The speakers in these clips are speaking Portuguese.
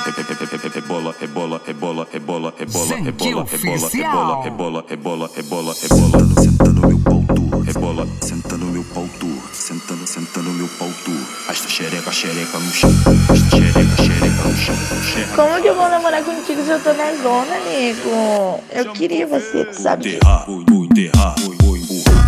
Rebola, rebola, rebola, rebola, rebola, rebola, rebola, rebola, rebola, Sentando meu pau tu, rebola, sentando meu pau tu, sentando meu pau tu. Arrasta xereca, xereca no chão, arrasta xereca, xereca no chão. Como que eu vou namorar contigo se eu tô na zona, nego? Eu queria você, tu sabe disso. Enterrar, vou empurrar.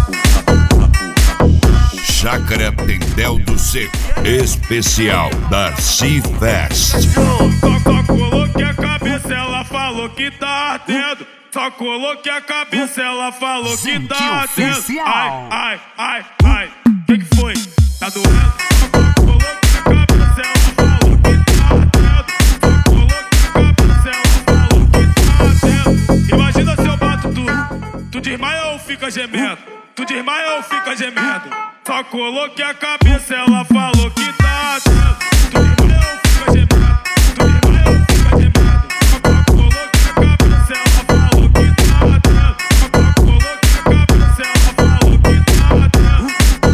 Chácara Tendel do Seco, especial Darcy Fest. Só coloquei a cabeça, ela falou que tá ardendo. Só coloquei a cabeça, ela falou que tá ardendo. Ai, ai, ai, ai, que foi? Tá doendo? Só coloquei a cabeça, ela falou que tá ardendo. Só coloquei a cabeça, ela falou que tá ardendo. Imagina se eu bato tu desmaia ou fica gemendo? Tu desmaia ou fica gemendo? Só coloquei a cabeça, ela falou que tá ardendo. Tu desmaia ou fica gemendo? Tu desmaia ou fica gemendo? Só coloquei a cabeça, ela falou que tá ardendo. Só coloquei a cabeça, ela falou que tá ardendo.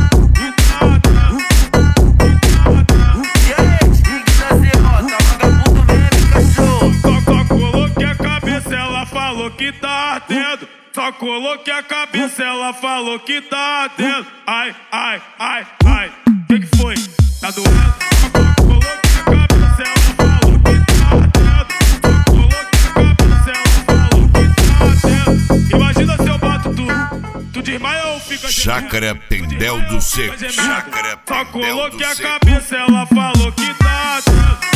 E aí, Rick da Zerrota, vagabundo mesmo, cachorro. Só coloquei a cabeça, ela falou que tá ardendo. Só coloquei a cabeça, ela falou que tá ardendo. Ai, ai, ai, ai, que foi? Tá doendo? Só coloquei a cabeça, ela falou que tá ardendo. Só coloquei a cabeça, ela falou que tá ardendo. Imagina se eu bato tu desmaia ou fica gemendo? Chácara Tendel do Seco, Chácara Só Tendel do coloquei a Seco. cabeça, ela falou que tá ardendo.